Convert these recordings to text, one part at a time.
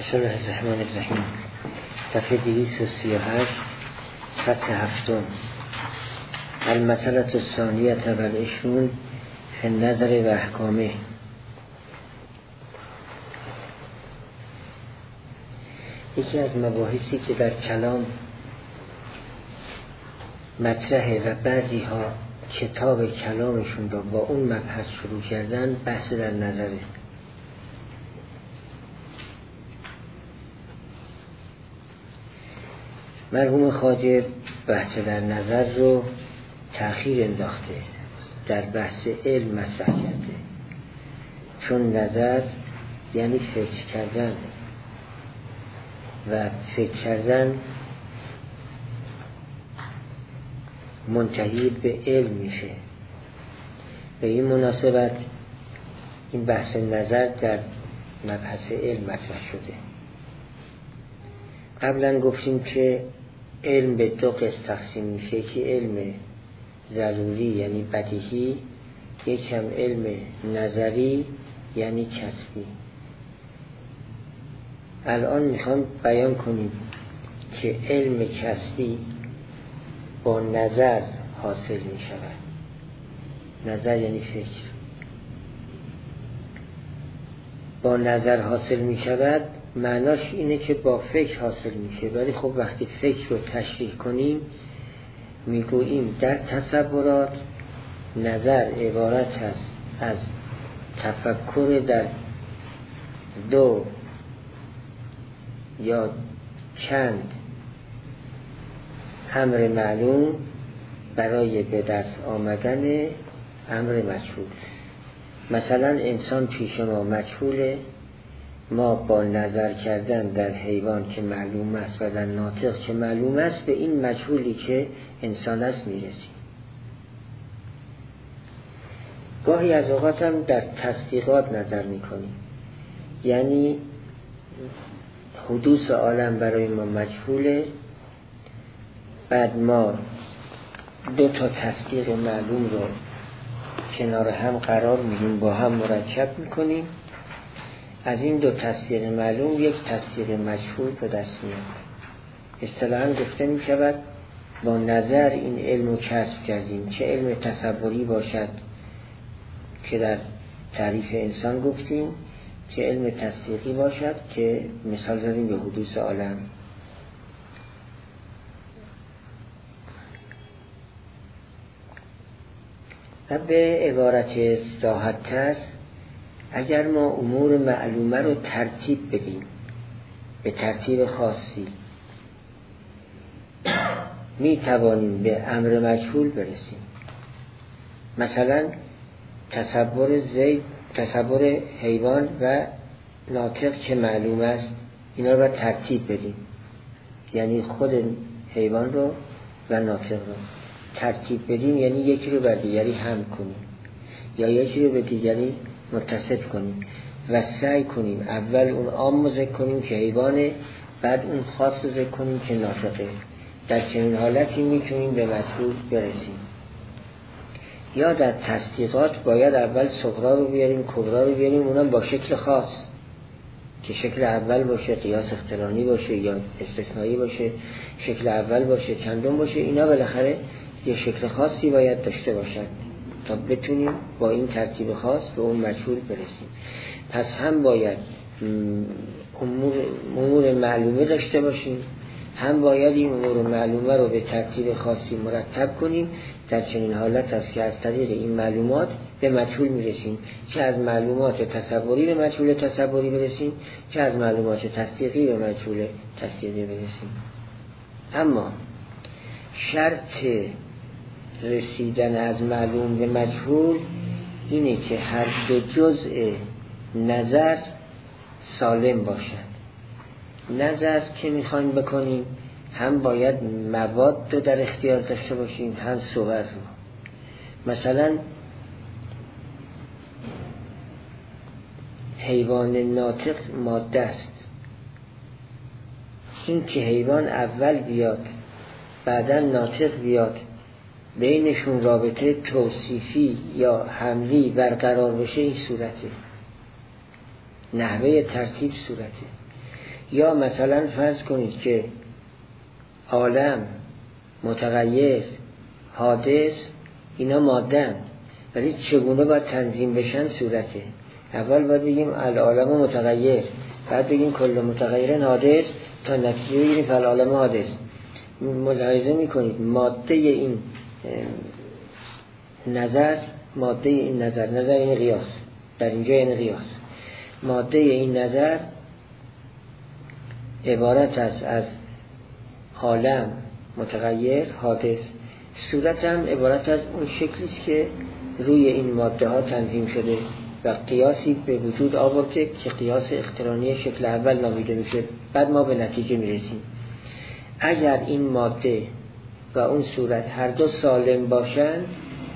بسم الله الرحمن الرحیم. صفحه 238 سطح 7. المسألة الثانیة والعشرون فی النظر و احکامه. یکی از مباحثی که در کلام مطرحه و بعضی ها کتاب کلامشون را با اون مبحث شروع کردن، بحث در نظره. مرحوم خواجه بحث در نظر رو تأخیر انداخته، در بحث علم مطرح کرده، چون نظر یعنی فکر کردن و فکر کردن منتهی به علم میشه. به این مناسبت این بحث نظر در مبحث علم مطرح شده. قبلا گفتیم که علم به دو قسم تقسیم میشه، که علم ضروری یعنی بدیهی، یکم علم نظری یعنی کسبی. الان میخوام بیان کنیم که علم کسبی با نظر حاصل میشود. نظر یعنی فکر. با نظر حاصل میشود معناش اینه که با فکر حاصل میشه، ولی خب وقتی فکر رو تشریح کنیم میگوییم در تصورات نظر عبارت است از تفکر در دو یا چند امر معلوم برای به دست آمدن امر مجهول. مثلا انسان پیش ما مجهوله، ما با نظر کردن در حیوان که معلوم است و در ناطق که معلوم است به این مجهولی که انسان است میرسیم. گاهی از اوقات هم در تصدیقات نظر میکنیم، یعنی حدوث عالم برای ما مجهوله، بعد ما دو تا تصدیق معلوم رو کنار هم قرار میدیم، با هم مرکب میکنیم، از این دو تصدیق معلوم یک تصدیق مجهول به دست میاد. اصطلاحاً گفته میشود با نظر این علم رو کسب کردیم، چه علم تصوری باشد که در تعریف انسان گفتیم، چه علم تصدیقی باشد که مثال زدیم به حدوث عالم. و به عبارت راحت‌تر، اگر ما امور معلومه رو ترتیب بدیم به ترتیب خاصی، می توانیم به امر مجهول برسیم. مثلا تصور زید، تصور حیوان و ناطق که معلوم است، اینا رو ترتیب بدیم، یعنی خود حیوان رو و ناطق رو ترتیب بدیم، یعنی یکی رو بر دیگری حمل کنیم یا یکی رو به دیگری متصف کنیم و سعی کنیم اول اون عام رو ذکر کنیم که حیوانه، بعد اون خاص رو ذکر کنیم که ناطقه. در چنین حالتی میتونیم به مطلوب برسیم. یا در تصدیقات باید اول صغرا رو بیاریم، کبرا رو بیاریم، اونم با شکل خاص که شکل اول باشه، قیاس اقترانی باشه یا استثنایی باشه، شکل اول باشه، چندم باشه، اینا بالاخره یه شکل خاصی باید داشته باشد تا بتونیم با این ترتیب خاص به اون مجهول برسیم. پس هم باید امور معلومه داشته باشیم، هم باید این امور معلومه رو به ترتیب خاصی مرتب کنیم. در چنین حالت است که از طریق این معلومات به مجهول میرسیم، چه از معلومات تصوری به مجهول تصوری برسیم، چه از معلومات تصدیقی به مجهول تصدیقی برسیم. اما شرط رسیدن از معلوم به مجهول اینه که هر دو جزء نظر سالم باشد. نظر که میخوایم بکنیم هم باید مواد رو در اختیار داشته باشیم، هم صور رو. مثلا حیوان ناطق ماده است، این که حیوان اول بیاد بعدا ناطق بیاد، بینشون رابطه توصیفی یا حملی برقرار بشه، این صورته، نحوه ترتیب صورته. یا مثلا فرض کنید که عالم، متغیر، حادث، اینا ماده‌اند، ولی چگونه باید تنظیم بشن صورته. اول باید بگیم العالم متغیر، بعد بگیم کل متغیر حادث، تا نتیجه بگیریم فالعالم حادث. ملاحظه میکنید ماده این نظر، ماده این نظر این قیاس، در اینجا این قیاس، ماده این نظر عبارت است از عالم، متغیر، حادث. صورت هم عبارت از اون شکلی است که روی این ماده ها تنظیم شده و قیاسی به وجود آورده که قیاس اقترانی شکل اول نامیده میشه. بعد ما به نتیجه میرسیم. اگر این ماده و اون صورت هر دو سالم باشن،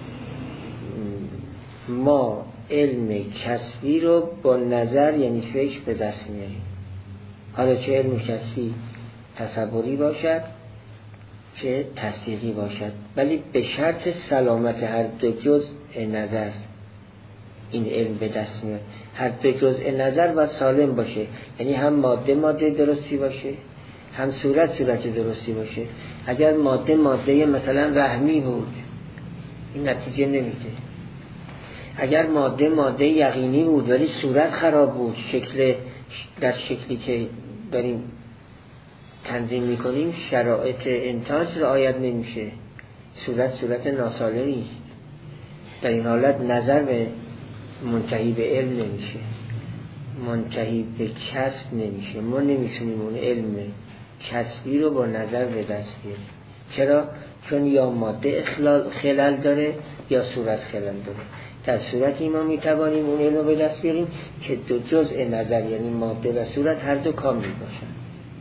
ما علم کسبی رو با نظر یعنی فکر به دست میاریم. حالا چه علم کسبی تصوری باشد چه تصدیقی باشد، ولی به شرط سلامت هر دو جزء نظر این علم به دست میاد. هر دو جزء نظر باید سالم باشه، یعنی هم ماده درستی باشه، هم صورت درستی باشه. اگر ماده مثلا وهمی بود، این نتیجه نمیده. اگر ماده یقینی بود ولی صورت خراب بود، در شکلی که داریم تنظیم میکنیم شرایط انتاج رعایت نمیشه، صورت ناسالمی است. در این حالت نظر به منتهی به علم نمیشه، منتهی به کسب نمیشه. ما نمیتونیم اون علم کسبی رو با نظر به دست بیاریم. چرا؟ چون یا ماده خلل داره یا صورت خلل داره. در صورتی ما میتوانیم اون علم رو به دست بیاریم که دو جزء نظر یعنی ماده و صورت هر دو کامل باشن.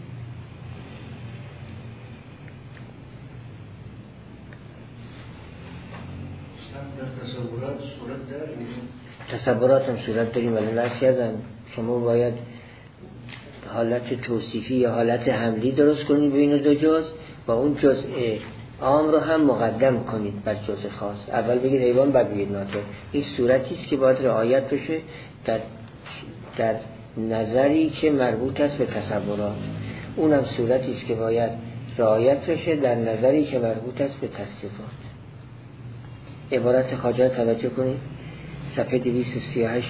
تصورات هم صورت داریم، ولی نفی کردم شما باید حالت توصیفی یا حالت حملی درست کنید بین دو جزء و اون جزء عام رو هم مقدم کنید بر جزء خاص. اول بگید حیوان بعد بگید ناطق. این صورتی است که باید رعایت بشه در نظری که مربوط است به تصورات. اونم صورتی است که باید رعایت بشه در نظری که مربوط است به تصدیقات. عبارت خواجه توجه کنید، صفحه 238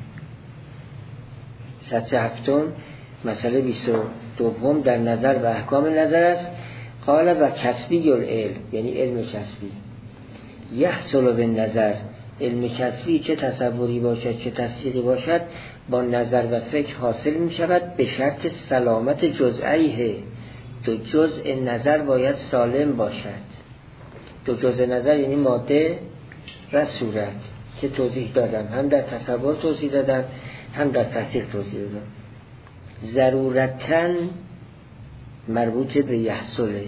سطر هفتم، مسئله 22 در نظر و احکام نظر است. قال و کسبی العلم، یعنی علم کسبی، یحصل به نظر، علم کسبی چه تصوری باشد چه تصدیقی باشد با نظر و فکر حاصل می شود به شرط سلامت جزئیه. دو جزء نظر باید سالم باشد. دو جزء نظر یعنی ماده و صورت که توضیح دادم، هم در تصور توضیح دادم هم در تصدیق توضیح دادم. ضرورتاً مربوط به یحصله،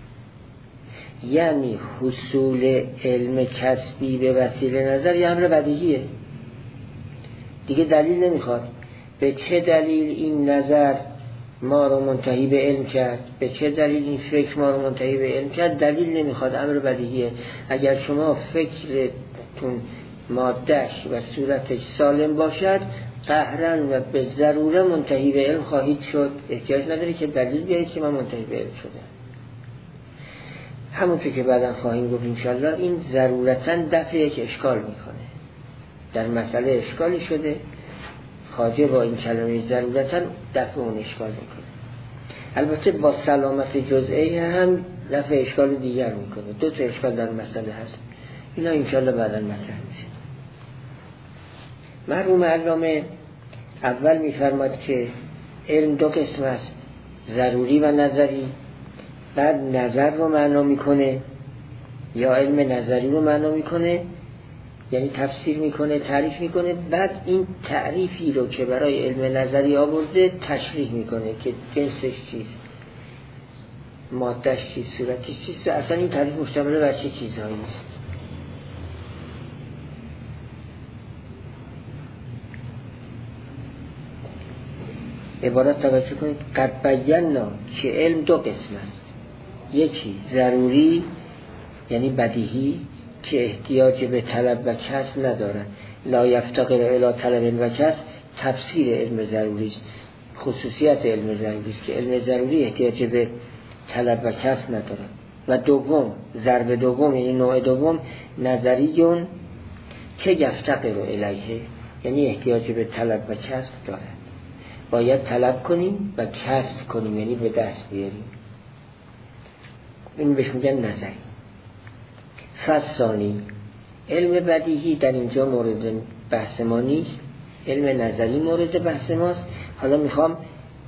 یعنی حصول علم کسبی به وسیله نظر یه امر بدیهیه دیگه، دلیل نمیخواد. به چه دلیل این نظر ما رو منتهی به علم کرد، به چه دلیل این فکر ما رو منتهی به علم کرد، دلیل نمیخواد، امر بدیهیه. اگر شما فکرتون مادهش و صورتش سالم باشد قهرن و به ضروره منتهی به علم خواهید شد. احتیاج نداری که دلیل بیارید که من منتهی به علم شدم. همونطور که بعدا خواهیم گفت انشالله این ضرورتاً دفع یک اشکال میکنه. در مسئله اشکالی شده، خواجه با این کلمه ضرورتاً دفع اون اشکال میکنه. البته با سلامت جزئی هم دفع اشکال دیگر میکنه. دو تا اشکال در مسئله هست، اینا انشالله بعدا مطرح میشه. مرحوم علامه اول میفرماد که علم دو قسم است، ضروری و نظری. بعد نظر رو معنا میکنه یا علم نظری رو معنا میکنه، یعنی تفسیر میکنه، تعریف میکنه. بعد این تعریفی رو که برای علم نظری آورده تشریح میکنه که جنسش چیست، مادهش چیست، صورتش چیست، اصلا این تعریف مشتمل بر چه چیزهایی است. عبارت توجه کنید، قد بینا که علم دو قسم است، یکی ضروری یعنی بدیهی که احتیاج به طلب و کسب ندارد، لا یفتقر الی طلب و کسب، تفسیر علم ضروری است. خصوصیت علم ضروری است که علم ضروری احتیاج به طلب و کسب ندارد. و دوم، ضرب دوم یعنی نوع دوم، نظریون که یفتقر الیه، یعنی احتیاج به طلب و کسب دارد. باید طلب کنیم و کسب کنیم، یعنی به دست بیاریم. این بهش میگن نظری. فثانی، علم بدیهی در اینجا مورد بحث ما نیست، علم نظری مورد بحث ماست. حالا میخوام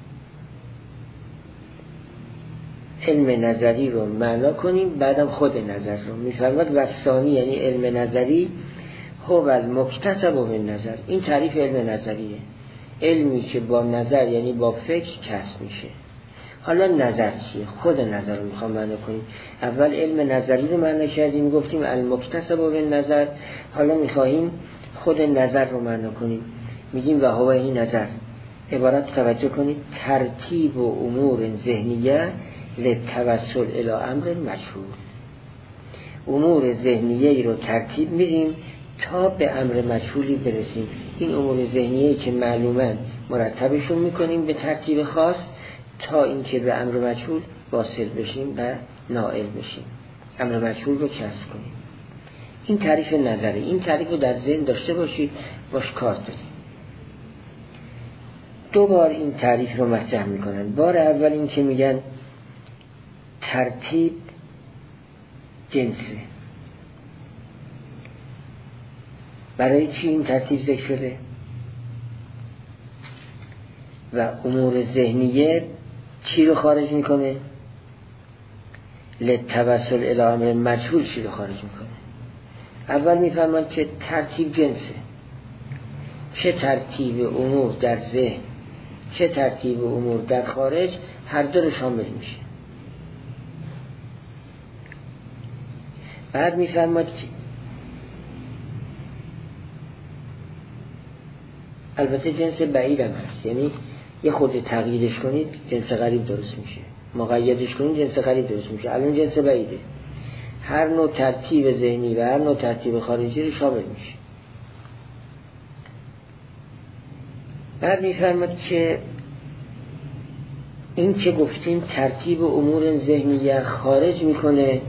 علم نظری رو معنا کنیم، بعدم خود نظر رو. میفرماد وثانی یعنی علم نظری هو المکتسب من نظر. این تعریف علم نظریه، علمی که با نظر یعنی با فکر کسب میشه. حالا نظر چیه؟ خود نظر رو میخوام معنا کنیم. اول علم نظری رو معنا کردیم، گفتیم المکتسب من نظر. حالا میخواهیم خود نظر رو معنا کنیم، میگیم و هو این نظر عبارت، توجه کنید، ترتیب و امور ذهنیه للتوسل الی امر مشهور. امور ذهنیه رو ترتیب میدیم تا به امر مجهولی برسیم. این امور ذهنیه که معلوماً مرتبشون میکنیم به ترتیب خاص تا اینکه به امر مجهول واصل بشیم و نائل بشیم، امر مجهول رو کسب کنیم. این تعریف نظری. این تعریف رو در ذهن داشته باشید، باش کار داریم. دو بار این تعریف رو مطرح میکنن. بار اول این که میگن ترتیب جنسه. برای چی این ترتیب ذکر شده؟ و امور ذهنیه چی رو خارج میکنه؟ للتوسل الی امر مجهول چی رو خارج میکنه؟ اول میفهمن که ترتیب جنسه، چه ترتیب امور در ذهن چه ترتیب امور در خارج، هر دو رو شامل میشه. بعد میفرماد که البته جنس بعید هم هست، یعنی یه خود تغییرش کنید جنس غریب درست میشه، مقیدش کنید جنس غریب درست میشه. الان جنس بعیده، هر نوع ترتیب ذهنی و هر نوع ترتیب خارجی رو شامل میشه. بعد میفرماد که این که گفتیم ترتیب امور ذهنیه خارج میکنه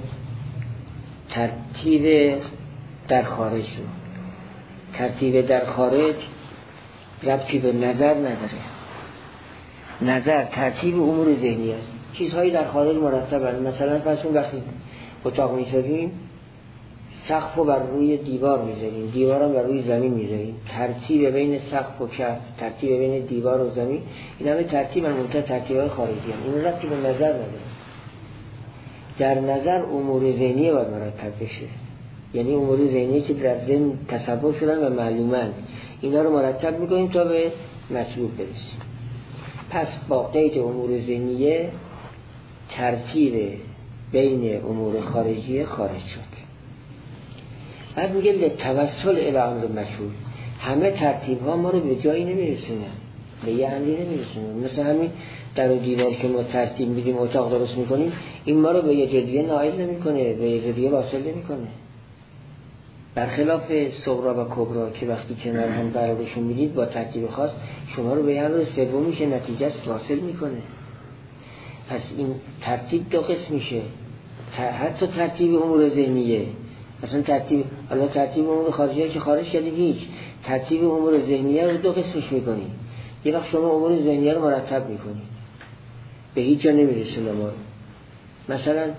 ترتیب در خارج رو. ترتیب در خارج ربطی به نظر نداره. نظر ترتیب امور ذهنی است، چیزهایی در خارج مرتبن. مثلا فرض کن وقتی اتاق میسازیم سقف رو بر روی دیوار میذاریم، دیوار هم بر روی زمین میذاریم، ترتیب بین سقف و کف، ترتیب بین دیوار و زمین، این همه ترتیب منتها ترتیب‌های خارجی هم. این ربطی به نظر نداره. در نظر امور ذهنی باید مرتب بشه، یعنی امور ذهنی که در ذهن تصور شدن و معلومند، اینا رو مرتب میکنیم تا به مطلوب برسیم. پس با قید امور ذهنیه ترتیب بین امور خارجی خارج شد. بعد میگه لتوسل الی امر مشهور، همه ترتیب ها ما رو به جایی نمیرسونن، به یه امری نمیرسونن. مثل همین در و دیوار که ما ترتیب میدیم اتاق درست میکنیم، این ما رو به یه جدیه نائل نمیکنه، به یه جدیه واصل نمیکنه. برخلاف صغرا و کبرا که وقتی کنار هم قرارشون میدید با ترتیب خاص شما رو به امر سومی که نتیجه است واصل میکنه. پس این ترتیب دو قسم میشه، حتی ترتیب امور ذهنیه. مثلا ترتیب امور خارجیه که خارج کردیم هیچ، ترتیب امور ذهنیه رو دو قسمش میکنیم. یه وقت شما امور ذهنیه رو مرتب میکنید به هیچ جا نمیرسونه ما رو. مثلا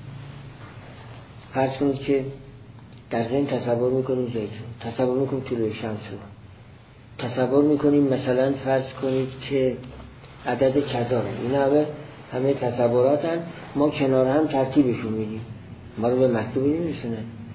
فرض کنید که در ذهن تصور میکنیم زیتون، تصور میکنیم طلوع شمس رو، تصور میکنیم مثلا فرض کنید که عدد کذا، این همه تصوراتن، ما کنار هم ترتیبشون میدیم، ما رو به مطلوبی نمیرسونه.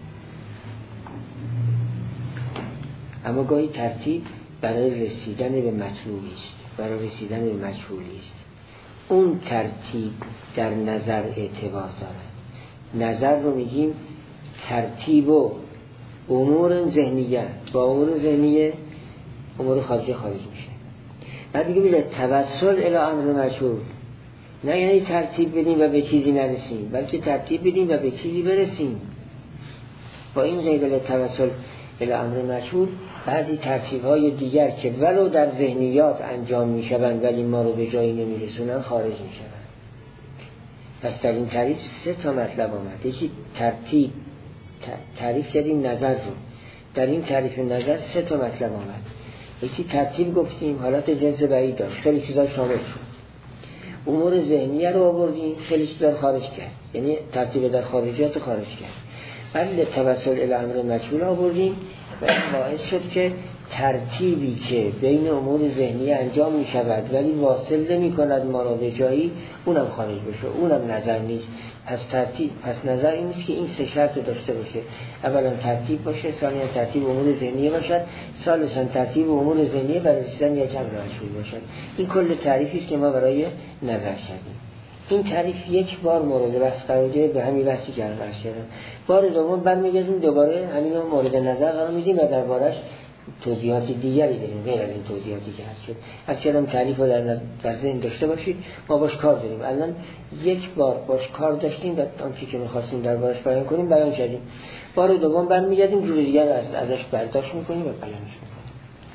اما گاهی ترتیب برای رسیدن به مطلوبی است، برای رسیدن به مجهولی است. اون ترتیب در نظر اعتبار داره. نظر رو میگیم ترتیب و امور ذهنیه، با امور ذهنیه امور خارجی خارج میشه. بعد میگیم توسل الی امر مجهول، نه یعنی ترتیب بدیم و به چیزی نرسیم، بلکه ترتیب بدیم و به چیزی برسیم. با این قید توسل الی امر مجهول بعضی ترتیب‌های دیگر که ولو در ذهنیات انجام می‌شوند ولی ما رو به جایی نمی‌رسونن خارج می‌شوند. پس در این تعریف 3 مطلب آمد. یکی ترتیب، تعریف کردیم نظر رو. در این تعریف نظر 3 مطلب آمد. یکی ترتیب گفتیم، حالت جنس بعید داشت، خیلی چیزا شامل شد. امور ذهنیه رو آوردیم، خیلی چیزا خارج کرد، یعنی ترتیب در خارجیات خارج کرد. بعد توسل الی امر مجهول آوردیم و این باعث شد که ترتیبی که بین امور ذهنی انجام می شود ولی واصل نمی کند ما را به جایی، اونم خارج بشه، اونم نظر نیست. پس نظر این نیست که این 3 شرط رو داشته باشه. اولا ترتیب باشه، ثانیا ترتیب امور ذهنی باشد، ثالثا ترتیب امور ذهنی برای رسیدن یک امر مجهول باشد. این کل تعریفی است که ما برای نظر کردیم. این تعریف یک بار مورد بحث قرار گرفت، به همین بحثی که الان عرض کردم. بار دوم برمیگردیم دوباره همین رو مورد نظر قرار میدیم و دربارش توضیحات دیگری داریم غیر از این توضیحاتی که هست شد. از کلام تعریف رو در ذهن داشته باشید، ما باش کار داریم. الان یک بار باش کار داشتیم، در آنچه که می‌خواستیم دربارش بیان کنیم بیان کردیم. بار دوم برمیگردیم جور دیگر ازش برداشت می‌کنیم و بیانش می‌کنیم.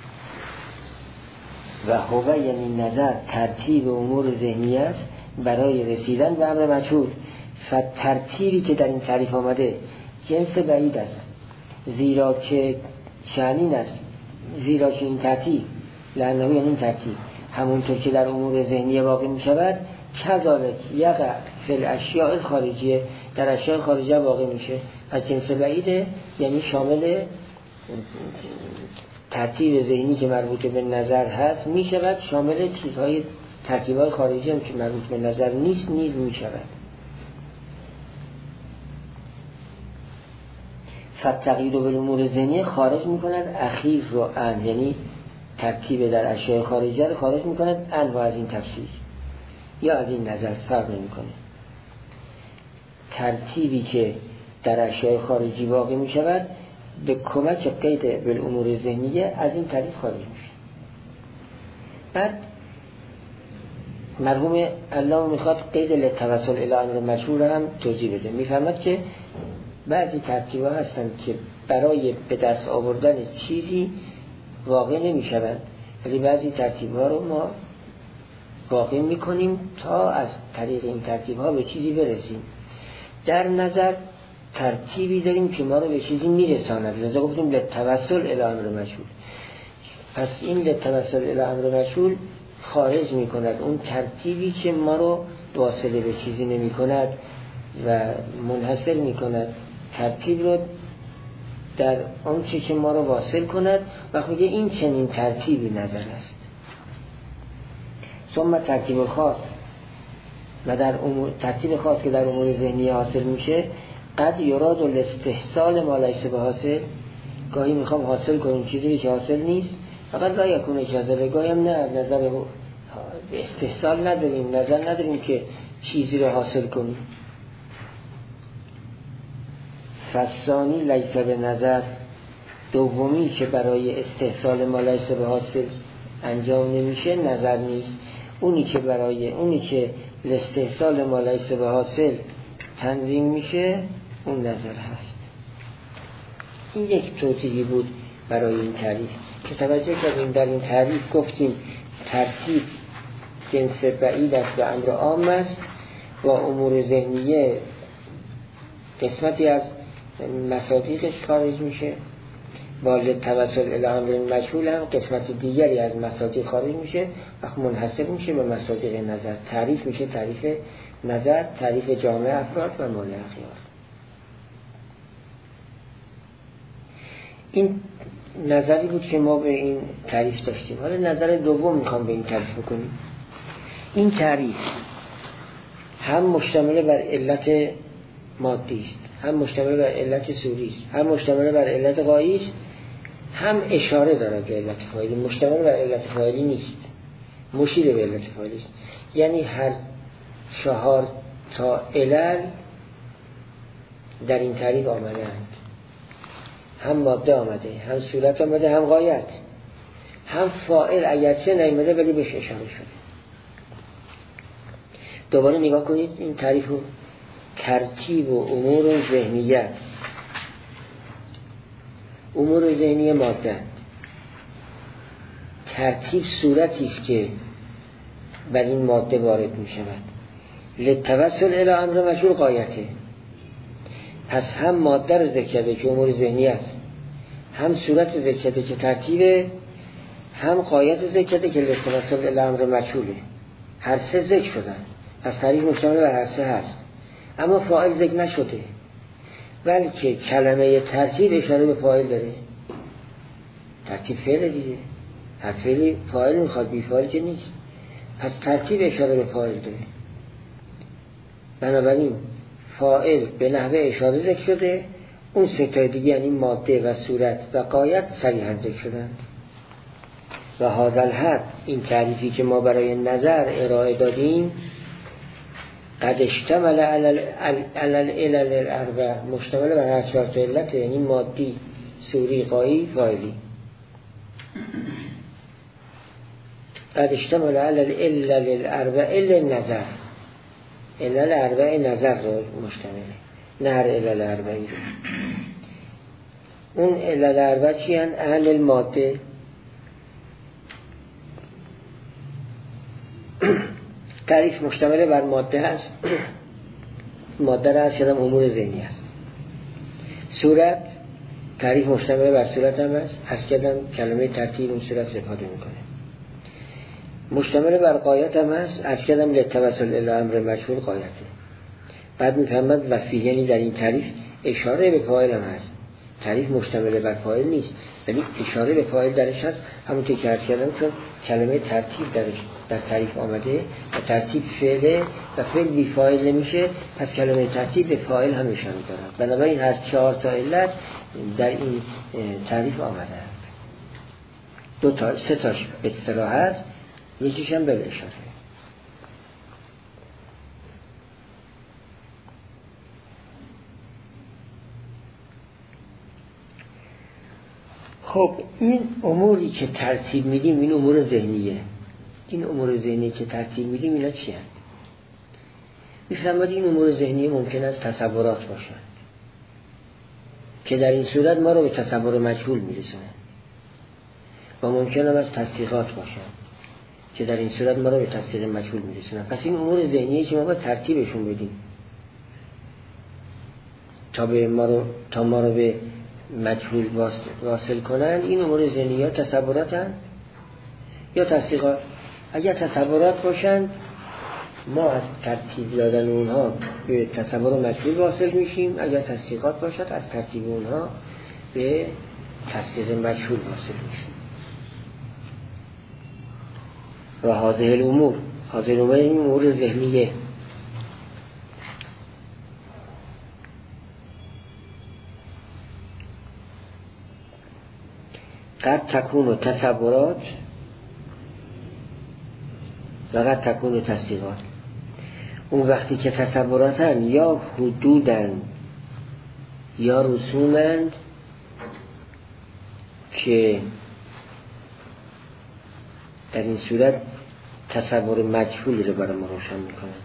و هو یعنی نظر ترتیب امور ذهنی است برای رسیدن به امر مجهول. ترتیبی که در این تعریف آمده جنس بعید است، زیرا که شأنین است، زیرا که این ترتیب لعنوی یعنی این ترتیب همونطور که در امور ذهنی واقع می شود کذالک یقع فی الاشیاء الخارجیه، در اشیاء خارجیه واقع میشه. از جنس بعیده یعنی شامل ترتیب ذهنی که مربوط به نظر هست می شود، شامل چیزهای ترتیب‌های خارجی هم که مربوط به نظر نیست نیز می شود. فتقیید و بالامور ذهنی خارج می کند اخیر رو ان، یعنی ترتیب در اشیاء خارجی رو خارج می کند ان و از این تفسیر یا از این نظر فرق نمی کنه. ترتیبی که در اشیاء خارجی واقع می شود به کمک قید بالامور ذهنیه از این تعریف خارج میشه. بعد مرحوم علامه میخواد قید للتوسل الی امر مجهول هم توضیح بده. میفهمد که بعضی ترتیب‌ها هستند که برای به دست آوردن چیزی واقع نمیشوند، ولی بعضی ترتیب‌ها رو ما واقع میکنیم تا از طریق این ترتیب‌ها به چیزی برسیم. در نظر ترتیبی داریم که ما رو به چیزی میرساند، لذا گفتیم للتوسل الی امر مجهول. پس این للتوسل الی امر مجهول خارج میکند اون ترتیبی که ما رو واصله به چیزی نمی کند و منحصر میکند ترتیب رو در آنچه که ما رو واصل کند و میگه این چنین ترتیبی نظر است. ثم ترتیب خاص، و در ترتیب خاص که در امور ذهنی حاصل میشه قد یراد الاستحصال ما لیس بحاصل، گاهی میخوام حاصل کنیم چیزی که حاصل نیست، فقط لا یکون جذبه، گاهی هم نه نظر استحصال نداریم، نظر نداریم که چیزی رو حاصل کنیم. فثانی لیس به نظر، دومی که برای استحصال ما لیس به حاصل انجام نمیشه نظر نیست. اونی که استحصال ما لیس به حاصل تنظیم میشه اون نظر هست. این یک توضیحی بود برای این تعریف که توجه کردیم. در این تعریف گفتیم ترتیب جنس بعید است و امر عام است و امور ذهنیه قسمتی از مصادیقش خارج میشه، با توسل الی امر مجهول هم قسمت دیگری از مصادیق خارج میشه و منحصر میشه به مصادیق نظر. تعریف میشه تعریف نظر، تعریف جامع افراد و مولع اخیار. این نظری بود که ما به این تعریف داشتیم. حالا نظر دوم میخوام به این تعریف بکنیم. این تعریف هم مشتمل بر علت مادی است، هم مشتمل بر علت صوری است، هم مشتمل بر علت غایی است، هم اشاره دارد به علت فاعلی. مشتمل بر علت فاعلی نیست، مشیر به علت فاعلی است. یعنی هر 4 تا علل در این تعریف آمدند، هم ماده آمده، هم صورت آمده، هم غایت، هم فاعل اگرچه نیامده ولی بهش اشاره شده. دوباره نگاه کنید این تعریف رو. ترتیب و امور ذهنیه امور ذهنی ماده، ترتیب صورتی است که بر این ماده وارد می شود. للتوسل الی امر مجهول غایته. پس هم ماده رو ذکر کرده که امور ذهنی است، هم صورت ذکر کرده که ترتیبه، هم غایت ذکر کرده که للتوسل الی امر مجهوله. هر سه ذکر شدن، پس تعریف مشتمل بر هر سه هست، اما فاعل ذکر نشده، بلکه کلمه ترتیب اشاره به فاعل داره. ترتیب فعل دیگه، هر فعلی فاعل میخواد، بی فاعل که نیست، پس ترتیب اشاره به فاعل داره. بنابراین فاعل به نحوه اشاره ذکر شده، اون سه تا دیگه یعنی ماده و صورت و غایت صریحا ذکر شدند. و هذا الحد، این تعریفی که ما برای نظر ارائه دادیم، قد اشتمل علی العلل الاربع، مشتمل بر هر چهار تا علت، یعنی مادی، صوری، غایی، فاعلی. قد اشتمل علی العلل الاربع الا نظر، علل اربع نظر رو مشتمله، نه هر علل اربعی رو. اون علل اربع چی هن؟ اهل الماده، تعریف مشتمل بر ماده هست، ماده را هست شدم امور ذهنی هست. صورت، تعریف مشتمل بر صورت هم هست کردم کلمه ترتیب اون صورت استفاده میکنه. مشتمل بر غایت هم هست کردم للتوسل الی امر مجهول غایته. بعد میفهمد و فی، یعنی در این تعریف اشاره به فاعل هم هست. تعریف مشتمل بر فاعل نیست، ولی اشاره به فاعل درش هست، همونطور که عرض کردم، چون کلمه ترتیب درش در تعریف آمده و ترتیب فعله و فعل بی فاعل نمیشه، پس کلمه ترتیب به فاعل هم اشاره دارد. بنابراین هر چهار تا علت در این تعریف آمده است. دو تا، سه تاش به صراحت، یکیش هم به اشاره. خب این اموری که ترتیب میدیم، این امور ذهنیه. این امور ذهنی که ترتیب میدیم اینا چی هست؟ میفرماید این امور ذهنی ممکن است تصورات باشند که در این صورت ما رو به تصور مجهول میرسونه، و ممکن است تصدیقات باشند که در این صورت ما رو به تصدیق مجهول میرسونه. پس این امور ذهنیه که ما باید ترتیبشون بدیم تا ما رو به مجهول واصل کنن. این امور ذهنی یا تصوراتن یا تصدیقات. اگر تصورات باشند ما از ترتیب دادن اونها به تصور مجهول واصل میشیم، اگر تصدیقات باشد از ترتیب اونها به تصدیق مجهول واصل میشیم. و هذه الامور این امور ذهنیه. قد تکون تصورات و قد تکون تصدیقات. اون وقتی که تصوراتن یا حدودن یا رسومند که در این صورت تصور مجهولی رو برای ما روشن میکنن.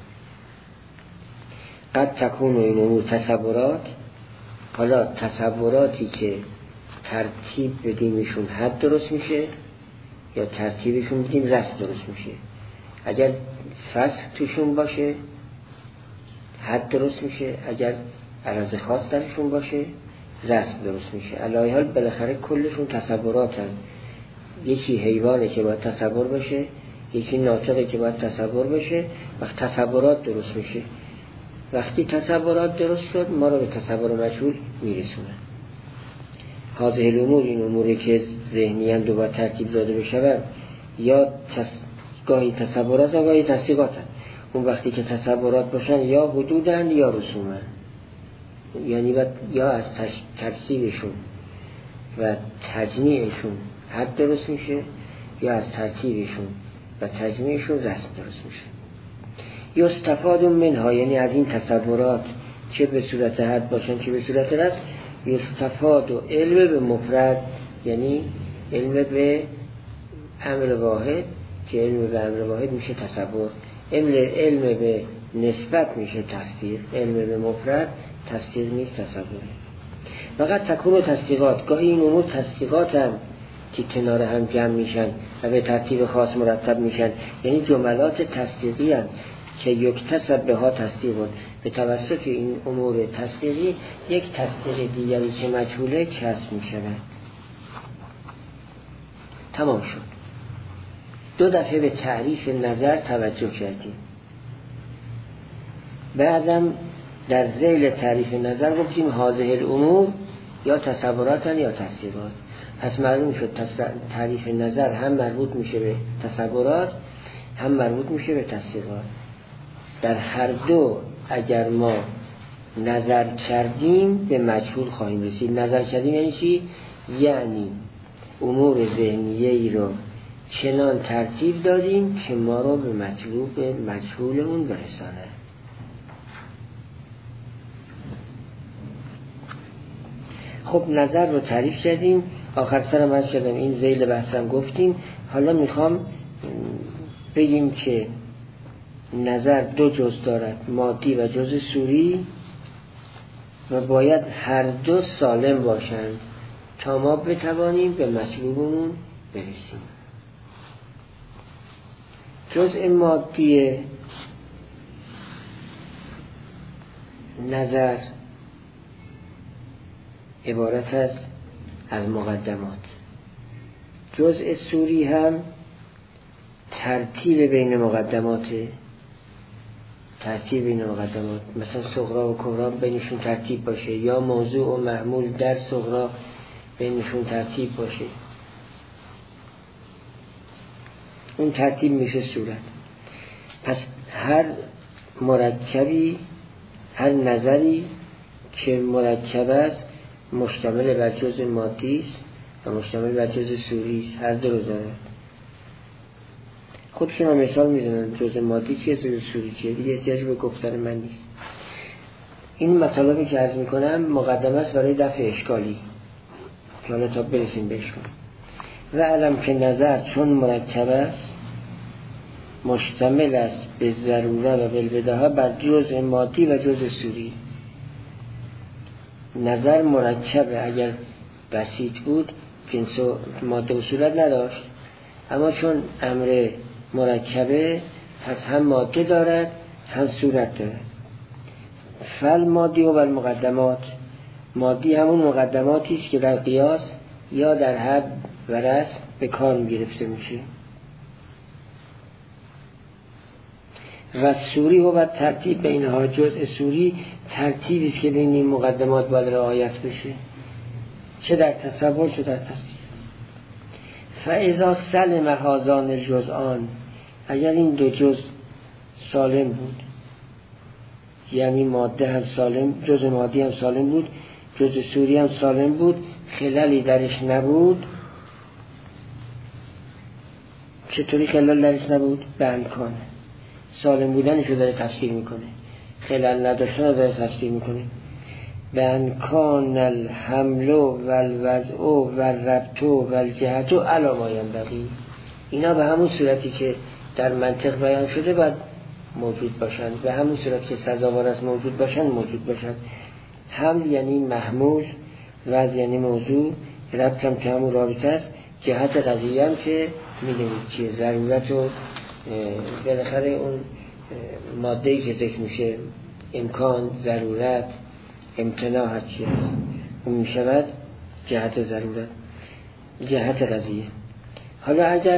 قد تکون این امور تصورات، حالا تصوراتی که ترتیب بدیمشون حد درست میشه یا ترتیبشون بدیم رسم درست میشه. اگر فصل توشون باشه حد درست میشه، اگر عرض خاص درشون باشه رسم درست میشه. علی حال بالاخره کلشون تصوراتن. یکی حیوانه که باید تصور بشه، یکی ناطقه که باید تصور بشه. وقت تصورات درست میشه، وقتی تصورات درست شد ما رو به تصور مجهول میرسونه. هذه الامور، این اموری که ذهنی اند و باید ترتیب داده بشود، یا گاهی تصورات و گاهی تصدیقات هست. اون وقتی که تصورات باشن یا حدودن یا رسومن، یعنی یا از ترتیبشون و تجمیعشون حد درست میشه، یا از ترتیبشون و تجمیعشون رسم درست میشه. یستفاد منها، یعنی از این تصورات چه به صورت حد باشن چه به صورت رسم، یستفاد و علم به مفرد، یعنی علم به امر واحد، که علم به امر واحد میشه تصور. علم به نسبت میشه تصدیق. علم به مفرد تصدیق نیست، تصوره. فقط تکون تصدیقات، گاهی این امور تصدیقات هم که کنار هم جمع میشن و به ترتیب خاص مرتب میشن، یعنی جملات تصدیقی هم که یکتسب به ها تصدیقون، به توسط این امور تصدیقی یک تصدیق دیگری که مجهوله کسب میشود. تمام شد. 2 دفعه به تعریف نظر توجه کردیم. بعدم در ذیل تعریف نظر گفتیم هذه الامور یا تصوراتن یا تصدیقات. پس معلوم شد تعریف نظر هم مربوط میشه به تصورات، هم مربوط میشه به تصدیقات. در هر دو اگر ما نظر کردیم به مجهول خواهیم رسید. نظر کردیم یعنی چی؟ یعنی امور ذهنیه ای رو چنان ترتیب دادیم که ما رو به مجهول اون برسانه. خب نظر رو تعریف کردیم، آخر سرم از شدم این ذیل بحثم گفتیم. حالا میخوام بگیم که نظر 2 جز دارد، مادی و جز صوری، و باید هر دو سالم باشند تا ما بتوانیم به مطلوبمون برسیم. جزء مادی نظر عبارت است از مقدمات. جزء صوری هم ترتیب بین مقدمات، مثلا صغرا و کبرا بینشون ترتیب باشه، یا موضوع و محمول در صغرا بینشون ترتیب باشه، اون ترتیب میشه صورت. پس هر مرکبی، هر نظری که مرکب است مشتمل بر جزء مادی است و مشتمل بر جزء صوری است، هر دو رو داره. خودشون هم مثال میزنن جزء مادی چیه، جزء صوری چیه، دیگه احتیاج به گفتن من نیست. این مطالبی که عرض میکنم مقدمه است برای دفع اشکالی که حالا تا برسیم بهش. و علم که نظر چون مرکب است مشتمل است به ضروره و بالبداهه بر جزء مادی و جزء صوری. نظر مرکبه، اگر بسیط بود جنس و ماده و صورت نداشت، اما چون امر مرکبه پس هم ماده دارد هم صورت دارد. فل مادی و بر مقدمات، مادی همون مقدماتی است که در قیاس یا در حد و رسم به کار گرفته میشه. و سوری و بعد ترتیب بینها، جزء سوری ترتیبی است که بین این مقدمات باید رعایت بشه، چه در تصور چه در تصدیق. فاذا سلم هذان الجزءان، اگر این 2 جز سالم بود، یعنی ماده هم سالم، جزء مادی هم سالم بود، جزء سوری هم سالم بود، خلالی درش نبود. چطوری خلال درش نبود؟ به امکان سالم بودنش رو داره تفسیر میکنه، خلال نداشتن رو داره تفسیر میکنه. به امکان الحمل و الوضع و الربط و الجهت و علی ما ینبغی، اینا به همون صورتی که در منطق بیان شده باید موجود باشن، به همون صورت که سزاوار است موجود باشن موجود باشن. حمل یعنی محمول، وضع یعنی موضوع، ربط هم که همون رابطه است، جهت قضیه هم که میدونید چیه، ضرورت و بالاخره اون ماده‌ای که ذکر میشه، امکان، ضرورت، امتناع، هر چی هست اون میشود جهت ضرورت، جهت قضیه. حالا اگر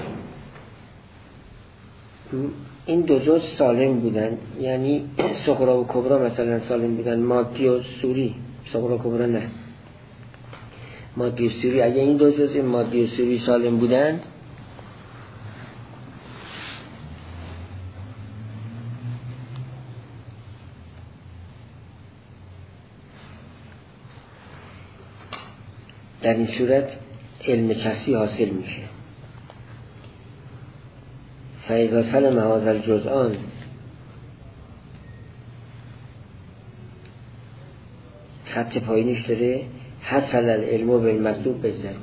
این 2 جز سالم بودن، یعنی صغرا و کبرا مثلا سالم بودن، مادی و صوری، صغرا و کبرا نه، مادی و صوری، اگر این 2 جز مادی و صوری سالم بودن، در این صورت علم کسبی حاصل میشه. فاذا سلم هذا الجزءان، خط پایینش داره حصل العلم بالمطلوب بالضروره.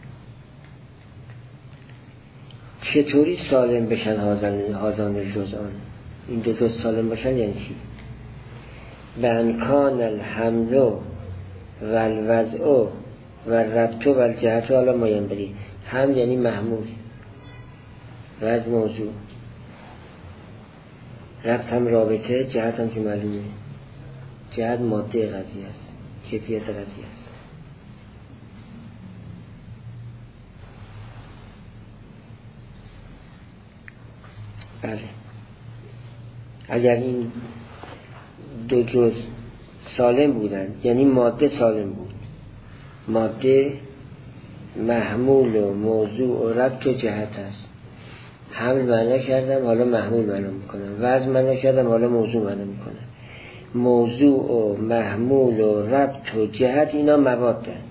چطوری سالم بشن هذان الجزءان؟ این 2 جز سالم باشن یعنی چی؟ به امکان الحمل و الوضع و ربط و الجهت و علی ما ینبغی. هم یعنی محمول، وضع موضوع، ربط هم رابطه، جهت هم که معلومه. جهت ماده قضیه است، کیفیت قضیه است. بله، اگر این دو جز سالم بودن، یعنی ماده سالم بود، ماده محمول و موضوع و ربط و جهت است. حمل معنا کردم حالا محمول معنا میکنم، وزن معنا کردم حالا موضوع معنا میکنم. موضوع و محمول و ربط و جهت اینا موادند.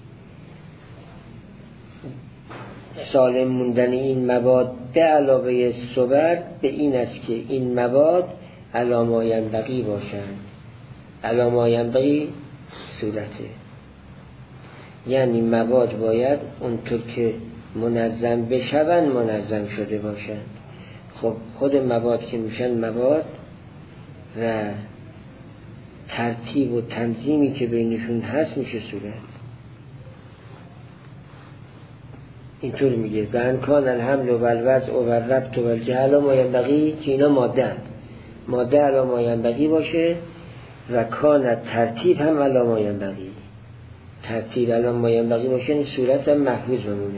سالم موندن این مواد به علاوه صور به این است که این مواد علی ما ینبغی باشند. علی ما ینبغی صورته، یعنی مواد باید اونطور که منظم بشوند منظم شده باشند. خب خود مواد که میشن مواد و ترتیب و تنظیمی که بینشون هست میشه صورت. اینطور میگه و انکان الحمل و الوضع و الربط و الجهل و ما ینبغی، که اینا ماده هست. ماده علی ما ینبغی باشه و کان ترتیب هم علی ما ینبغی. ترتیب علی ما ینبغی باشه، این صورت هم محفوظ بمونه.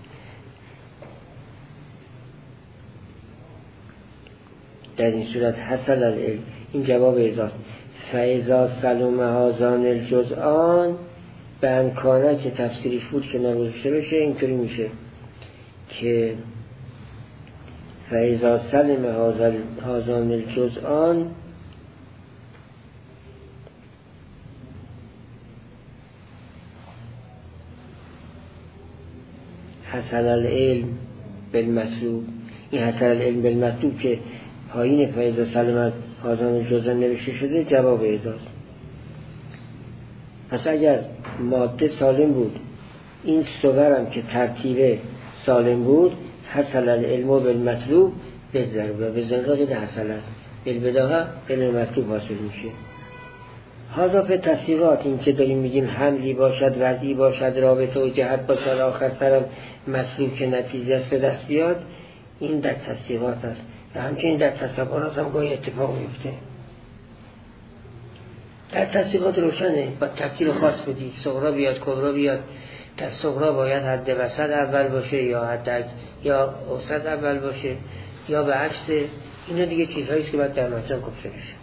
در این صورت حصل العلم. این جواب ازاست. فاذا سلم هذان الجزءان به انکانه که تفسیرش بود که نگذاشته بشه، اینطوری میشه که فاذا سلم هذان الجزءان حصل العلم بالمطلوب. این حصل العلم بالمطلوب که پایین فاذا سلم هذان الجزءان نوشته شده جواب ازاست. پس اگر ماده سالم بود، این صورم که ترتیب سالم بود، حصل العلم بالمطلوب به ضروره. به ضروره که حصل است، بالبداهه علم مطلوب حاصل میشه. هذا به تصدیقات، این که داریم میگیم حملی باشد، وضعی باشد، رابطه و جهت باشد، آخر سرم مطلوب که نتیجه است به دست بیاد، این در تصدیقات است. و همچنین در تصورات هم گاهی اتفاق میفته. در تصدیقات روشنه، با ترتیب خاص بدید، صغرا بیاد کبرا بیاد. در صغرا باید حد وسط اول باشه یا یا اوسط اول باشه یا به عکس. اینا دیگه چیزهایی است که باید در منطق گفته بشه،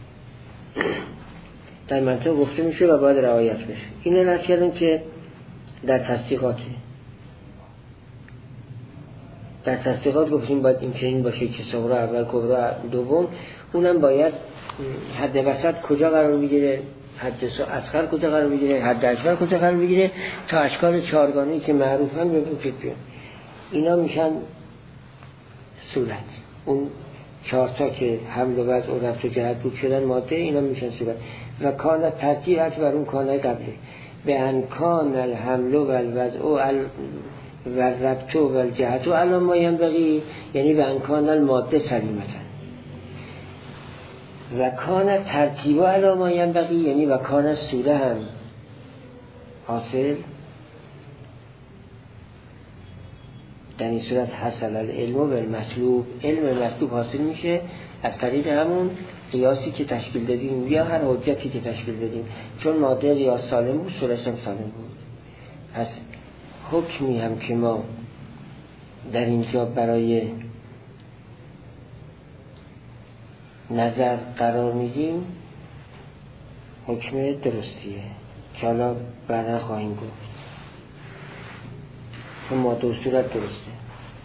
در منطق گفته میشه و باید رعایت بشه. اینو رد کردیم که در تصدیقاته. در تصدیقات گفتیم باید این چنین باشه که صغرا اول کبرا دوم. اونم باید حد وسط کجا قرار میگیره، حد اصغر کجا قرار میگیره، حد اکبر کجا قرار میگیره، تا اشکال چهارگانه‌ای که معروفن ببین که بیان. اینا میشن صورت. اون چهارتا که حمل و وضع و ربط و جهت بود شدن ماده، اینا میشن صورت. و کان ترتیب هست بر اون کانه قبله. به انکان الحمل و الوضع و الربط و الجهت و علی ما ینبغی، یعنی به انکان الماده سلیمتن. و کان ترتیب و علی ما ینبغی، یعنی و کان سوره هم حاصل. در این صورت حصل العلم بالمطلوب، علم مطلوب حاصل میشه از طریق همون قیاسی که تشکیل دادیم یا هر حجتی که تشکیل دادیم. چون ماده قیاس سالم بود، صورتش هم سالم بود. پس حکمی هم که ما در اینجا برای نظر قرار میدیم حکم درستیه که حالا بعدا خواهیم گفت. چون ماده و صورت درسته.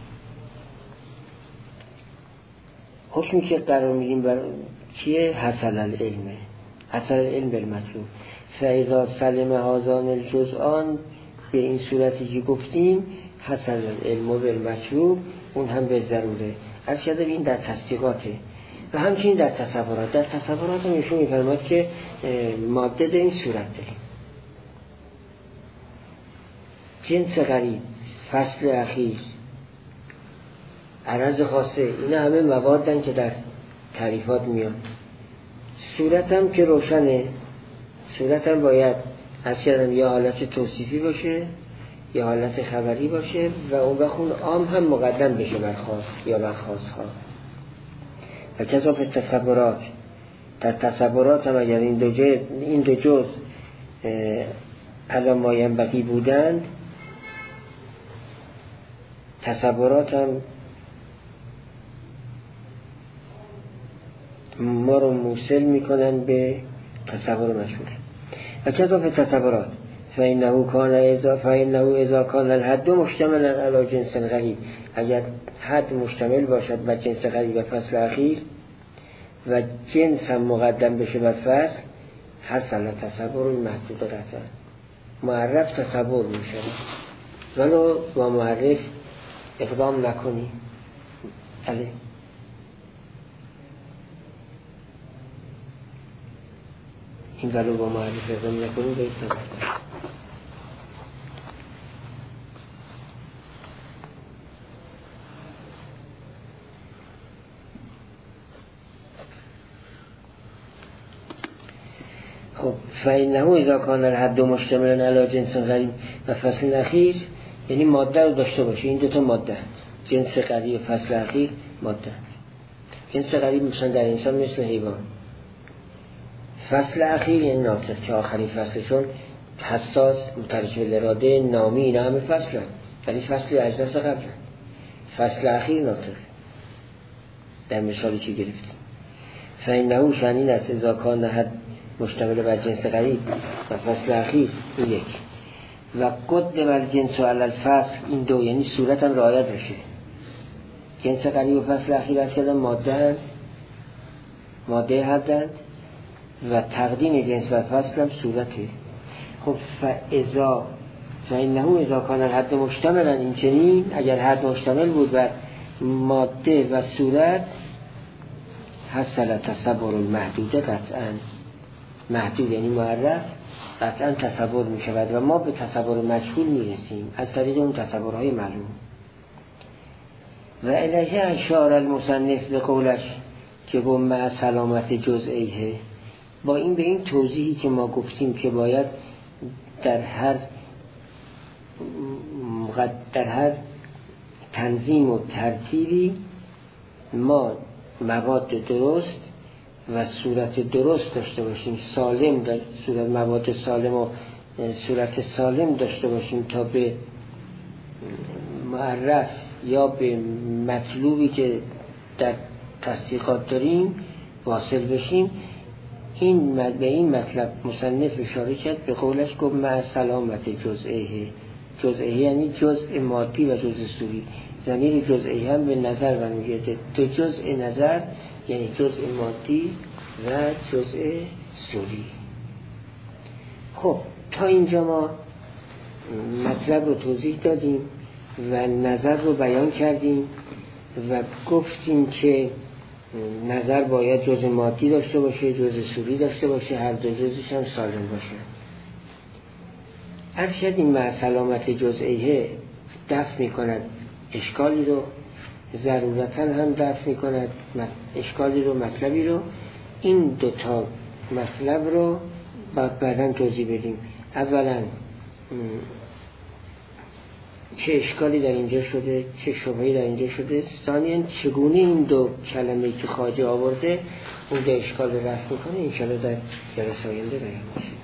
حکمی که قرار میدیم برای چیه؟ حصل العلمه. حصل العلم بالمطلوب. فاذا سلم هذان الجزءان، به این صورتی که گفتیم حصل العلم بالمطلوب، اون هم به ضروره. از شده این در تصدیقاته. و همچنین در تصورات. در تصورات هم ایشون میفرماد که ماده در این صورت داریم. جنس غریب، فصل اخیر، عرض خاصه، اینا همه موادن که در تعریفات میان. صورت هم که روشنه، صورت هم باید از کردم یا حالت توصیفی باشه یا حالت خبری باشه و اون بخون عام هم مقدم بشه بر خاص یا بر خاص ها. و کذا به تصورات، در تصورات هم اگر این دو جز علا ما ینبغی بودند، تصورات هم ما رو موصل میکنن به تصور مشهور. و کذا به تصورات فإنه اذا کان الحد مشتملا علی جنس غریب، اگر حد مشتمل باشد بر جنس غریب و فصل اخیر و جنس هم مقدم بشه بر فصل، حصل تصور محدود قطعا، معرف تصور میشه ولو با معرف اقدام نکنی. بله این ولو با معرف اقدام نکنی باید نکنی. خب فإنه اذا کان الحد مشتملا علی جنس غریب و فصل اخیر، یعنی ماده رو داشته باشه. این دوتا ماده، جنس غریب و فصل اخیر ماده. جنس غریب مثلا در انسان مثل حیوان، فصل اخیر یعنی ناطق که آخرین فصل، چون حساس، مترجم الاراده، نامی، اینا همه فصل هم، ولی فصل اجناس قبل. فصل اخیر ناطق در مثالی که گرفتیم. فإنه شأن است اذا کان حد مشتمل بر جنس غریب و فصل اخیر، این یک. و قدم الجنس علی الفصل، این دو، یعنی صورت هم رعایت بشه. جنس غریب و فصل اخیر از کردن ماده حدند و تقدیم جنس و فصل هم صورته. خب فإنه اذا کان الحد مشتملا، این چنین اگر حد مشتمل بود بر ماده و صورت، حصل تصور المحدود قطعا، محدود یعنی معرف قطعا تصور می شود و ما به تصور مجهول می رسیم از طریق اون تصورهای معلوم. و الیه اشار المصنف به قولش که گفت مع سلامت جزئیه، با این به این توضیحی که ما گفتیم که باید در هر تنظیم و ترتیبی ما مواد درست و صورت درست داشته باشیم، سالم در صورت، مواد سالم و صورت سالم داشته باشیم تا به معرف یا به مطلوبی که در تصدیقات داریم واصل بشیم. به این مطلب مصنف اشاره کرد، به قولش گفت مع سلامت جزئیه. جزئیه یعنی جزء مادی و جزء صوری. ضمیر جزئیه هم به نظر برمیگرده. دو جزء نظر یعنی جزء مادی و جزء صوری. خب تا اینجا ما مطلب رو توضیح دادیم و نظر رو بیان کردیم و گفتیم که نظر باید جزء مادی داشته باشه، جزء صوری داشته باشه، هر دو جزءش هم سالم باشه. از شد این مع سلامت جزئیه دفع می کند اشکالی رو، ضرورتاً هم دفع می کند اشکالی رو، مطلبی رو. این دوتا مطلب رو بعداً توضیح بدیم. اولاً چه اشکالی در اینجا شده، چه شبهه‌ای در اینجا شده. ثانیاً چگونه این دو کلمه‌ای که خواجه آورده اون دو اشکال رو رفع میکنه. انشاءالله در جلسه آینده بیان میشه.